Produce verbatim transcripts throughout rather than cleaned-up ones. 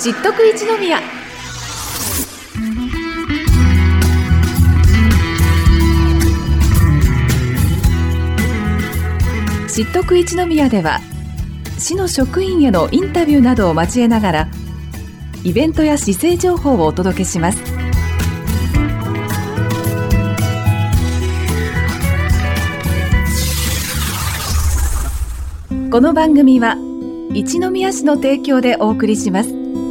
知っとく一宮。知っとく一宮では、市の職員へのインタビューなどを交えながらイベントや市政情報をお届けします。この番組は一宮市の提供でお送りします。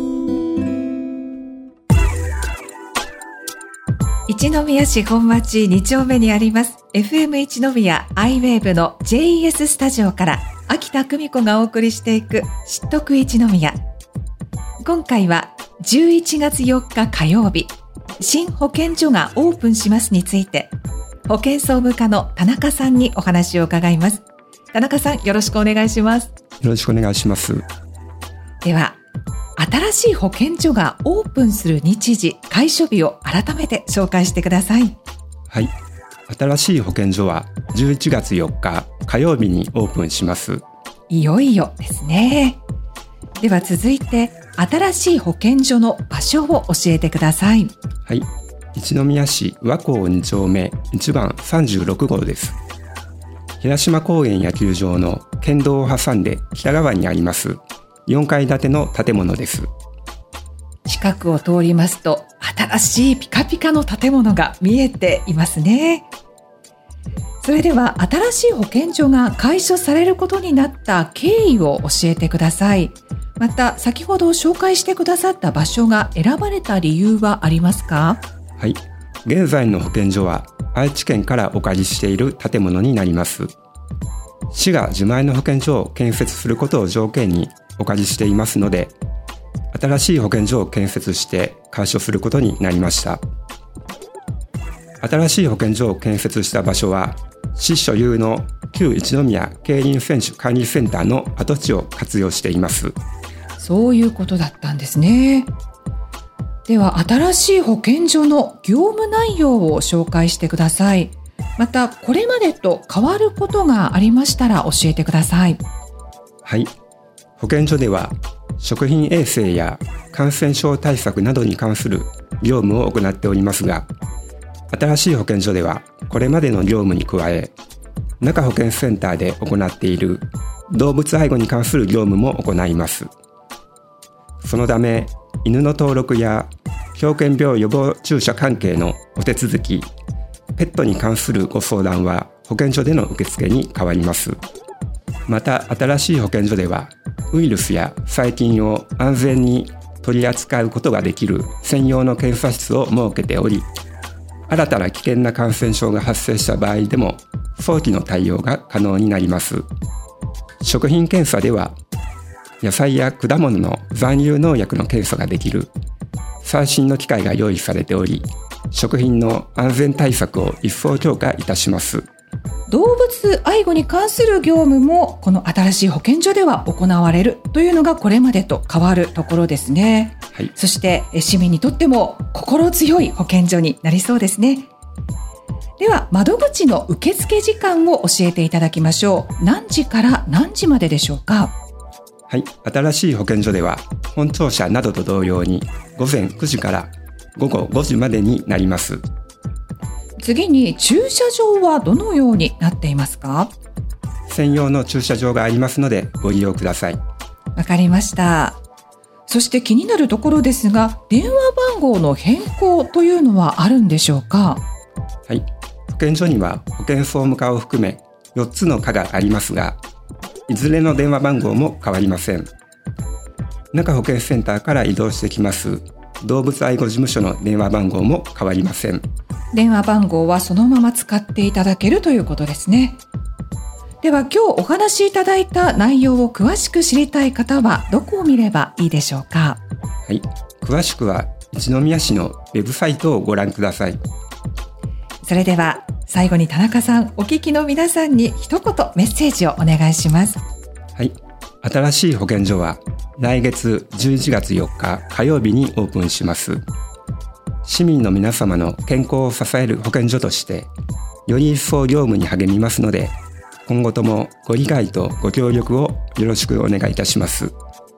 一宮市本町に丁目にあります エフエム 一宮 アイウェーブ の ジェイイーエス スタジオから秋田久美子がお送りしていく知っとく一宮。今回はじゅういちがつよっか火曜日、新保健所がオープンしますについて、保健総務課の田中さんにお話を伺います。田中さん、よろしくお願いします。 よろしくお願いします。 では、新しい保健所がオープンする日時、開所日を改めて紹介してください。 はい、新しい保健所はじゅういちがつよっか火曜日にオープンします。 いよいよですね。では続いて、新しい保健所の場所を教えてください。 はい、一宮市和光に丁目いちばんさんじゅうろくごうです。平島公園野球場の県道を挟んで北側にありますよんかい建ての建物です。 近くを通りますと、新しいピカピカの建物が見えていますね。それでは、新しい保健所が開所されることになった経緯を教えてください。また、先ほど紹介してくださった場所が選ばれた理由はありますか？ はい、現在の保健所は愛知県からお借りしている建物になります。市が自前の保健所を建設することを条件にお借りしていますので、新しい保健所を建設して開所することになりました。新しい保健所を建設した場所は、市所有の旧一宮競輪選手管理センターの跡地を活用しています。 そういうことだったんですね。では、新しい保健所の業務内容を紹介してください。また、これまでと変わることがありましたら教えてください。 はい、保健所では食品衛生や感染症対策などに関する業務を行っておりますが、新しい保健所ではこれまでの業務に加え、中保健センターで行っている動物愛護に関する業務も行います。そのため、犬の登録や狂犬病予防注射関係のお手続き、ペットに関するご相談は保健所での受付に変わります。また、新しい保健所ではウイルスや細菌を安全に取り扱うことができる専用の検査室を設けており、新たな危険な感染症が発生した場合でも早期の対応が可能になります。食品検査では、野菜や果物の残留農薬の検査ができる最新の機械が用意されており、食品の安全対策を一層強化いたします。 動物愛護に関する業務もこの新しい保健所では行われるというのがこれまでと変わるところですね。 はい、 そして市民にとっても心強い保健所になりそうですね。では、窓口の受付時間を教えていただきましょう。何時から何時まででしょうか？ はい、新しい保健所では本庁舎などと同様にごぜんくじからごごごじまでになります。 次に、駐車場はどのようになっていますか？ 専用の駐車場がありますのでご利用ください。 わかりました。そして気になるところですが、電話番号の変更というのはあるんでしょうか？ はい、保健所には保健総務課を含めよっつの課がありますが、いずれの電話番号も変わりません。中保健センターから移動してきます動物愛護事務所の電話番号も変わりません。 電話番号はそのまま使っていただけるということですね。では、今日お話しいただいた内容を詳しく知りたい方はどこを見ればいいでしょうか？ はい、詳しくは一宮市のウェブサイトをご覧ください。 それでは最後に田中さん、お聞きの皆さんに一言メッセージをお願いします。 はい、新しい保健所は来月じゅういちがつよっか火曜日にオープンします。市民の皆様の健康を支える保健所としてより一層業務に励みますので、今後ともご理解とご協力をよろしくお願いいたします。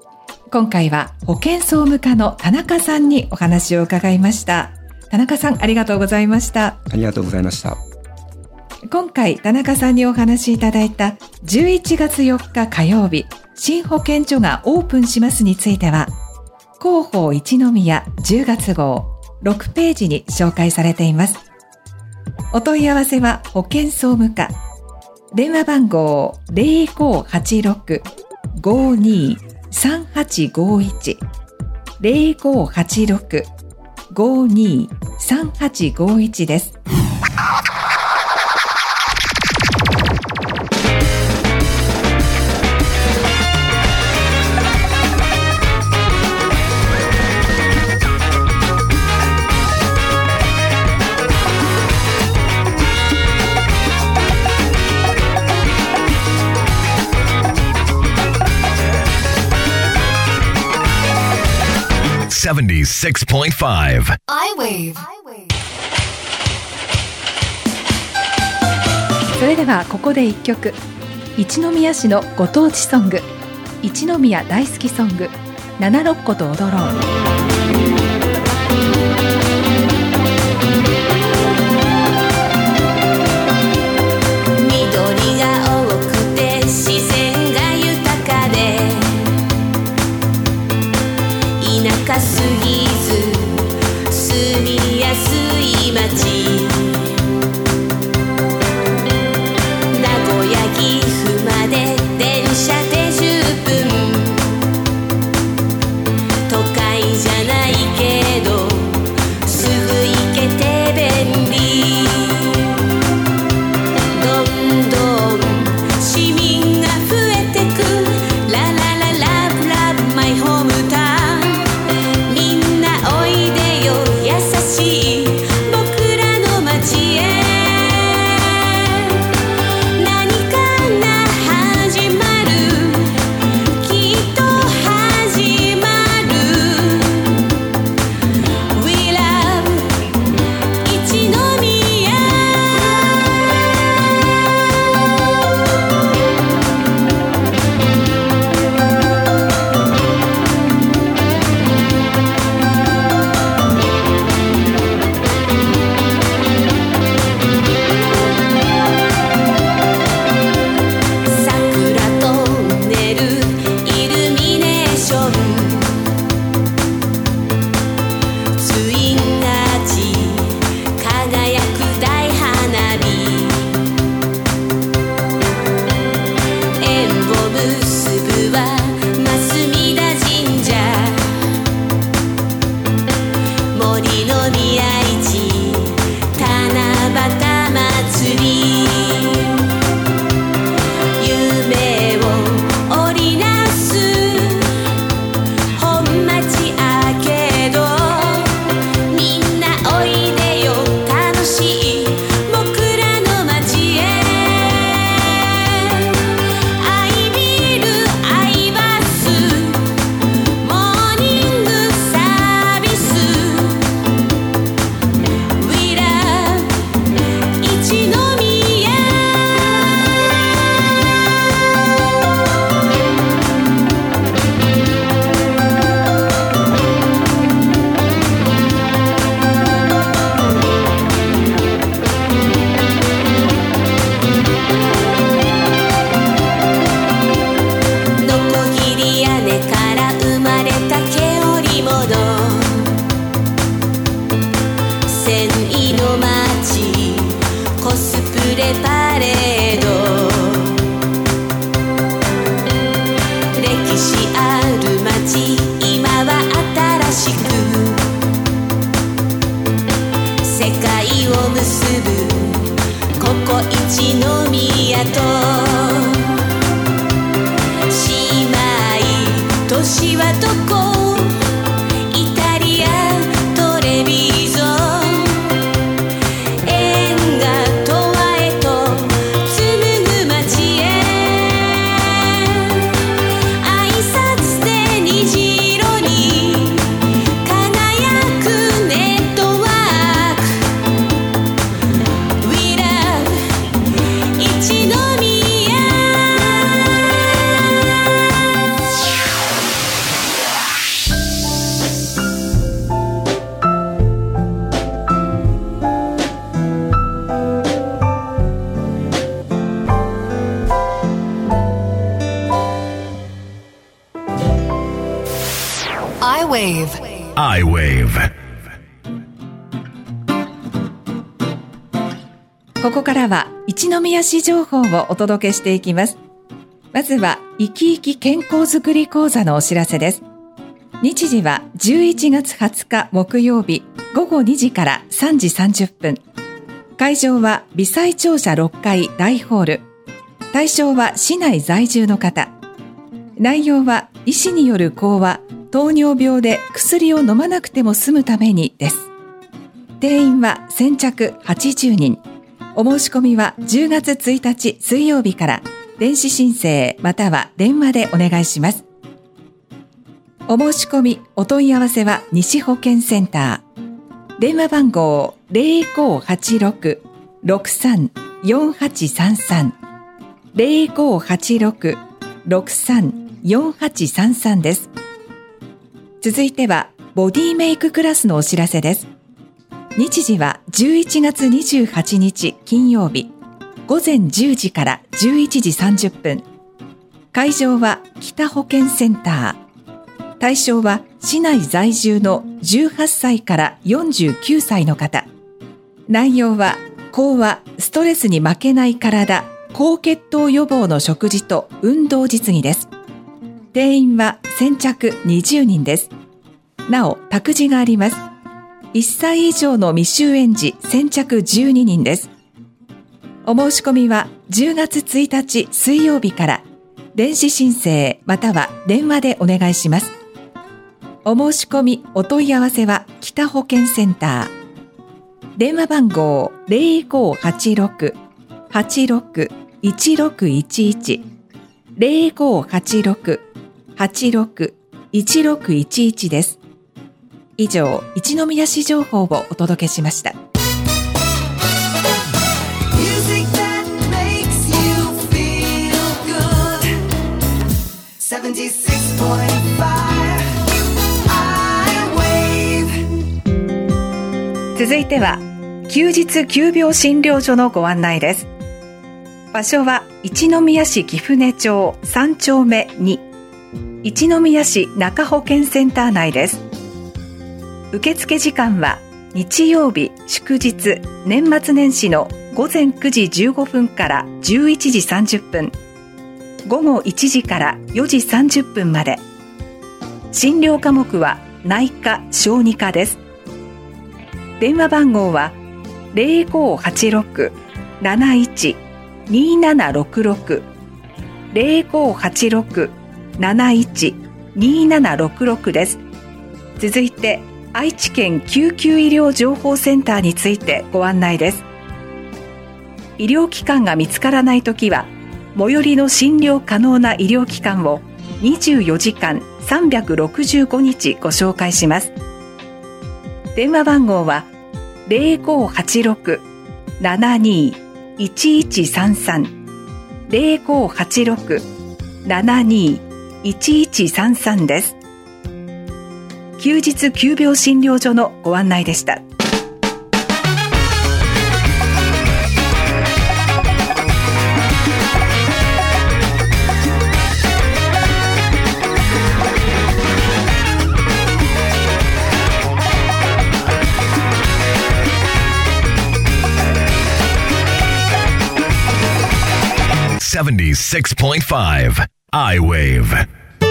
今回は保健総務課の田中さんにお話を伺いました。田中さん、ありがとうございました。 ありがとうございました。 今回田中さんにお話しいただいたじゅういちがつよっか火曜日、新保健所がオープンしますについては、広報一宮じゅうがつ号ろくページに紹介されています。お問い合わせは保健総務課、電話番号 ゼロごーはちろく ごーにー さんはちごーいち ゼロごーはちろく ごーにー さんはちごーいちです。 セブンティーシックスポイントファイブ I-Wave。 それではここで一曲、一宮市のご当地ソング、一宮大好きソング、七六個と踊ろう。 緑が多くて自然が豊かで、田舎すぎず住みやすい街、名古屋岐阜まで電車でじゅっぷん、都会じゃないけどすぐ行けて便利、どんどん市民が増えてく、ララララブラブマイホームタウン、優しい僕らの街へ、何かが始まる、きっと始まる。 We love 一宮。年はどこ、イタリアトレビゾン、縁が十和へと紡ぐ街へ、挨拶で虹色に輝くネットワーク、 We love 一宮。 I-Wave I-Wave ここからは一宮市情報をお届けしていきます。まずは生き生き健康づくり講座のお知らせです。日時はじゅういちがつはつか木曜日ごごにじからさんじさんじゅっぷん。会場は微細庁舎ろっかい大ホール。対象は市内在住の方。内容は医師による講話、糖尿病で薬を飲まなくても済むためにです。定員は先着はちじゅうにん。お申し込みはじゅうがつついたち水曜日から電子申請または電話でお願いします。お申し込み、お問い合わせは西保健センター。電話番号 ゼロごはちろく ろくさん よんはちさんさん ゼロごはちろく ろくさん よんはちさんさんです。続いてはボディメイククラスのお知らせです。日時はじゅういちがつにじゅうはちにち金曜日ごぜんじゅうじからじゅういちじさんじゅっぷん。会場は北保健センター。対象は市内在住のじゅうはっさいからよんじゅうきゅうさいの方。内容は講話、ストレスに負けない体、高血糖予防の食事と運動実技です。定員は先着にじゅうにんです。なお託児があります。いっさい以上の未就園児先着じゅうににんです。お申し込みはじゅうがつついたち水曜日から電子申請または電話でお願いします。お申し込み、お問い合わせは北保健センター。電話番号 ゼロごはちろく はちろく いちろくいちいち ゼロごはちろく はちろく いちろくいちいちです。以上、一宮市情報をお届けしました。続いては休日急病診療所のご案内です。場所は一宮市貴船町さんちょうめに、一宮市中保健センター内です。受付時間は日曜日、祝日、年末年始のごぜんくじじゅうごふんからじゅういちじさんじゅっぷん、ごごいちじからよじさんじゅっぷんまで。診療科目は内科・小児科です。電話番号はゼロごはちろく なないち にななろくろく ゼロごはちろく なないち にななろくろくです。続いて愛知県救急医療情報センターについてご案内です。医療機関が見つからないときは最寄りの診療可能な医療機関をにじゅうよじかんさんびゃくろくじゅうごにちご紹介します。電話番号はゼロごはちろく ななにいちいちさんさん ゼロごはちろく ななにいちいちさんさんです。休日急病診療所のご案内でした。 セブンティーシックスポイントファイブ I-Wave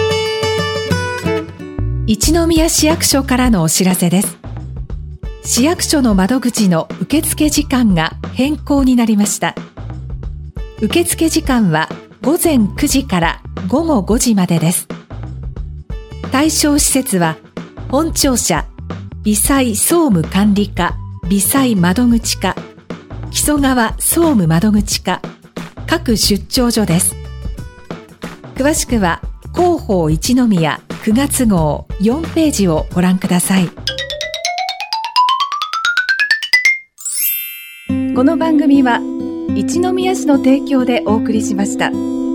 一宮市役所からのお知らせです。市役所の窓口の受付時間が変更になりました。受付時間はごぜんくじからごごごじまでです。対象施設は本庁舎、微細総務管理課、微細窓口課、木曽川総務窓口課、各出張所です。詳しくは広報一宮くがつごうよんページをご覧ください。この番組は一宮市の提供でお送りしました。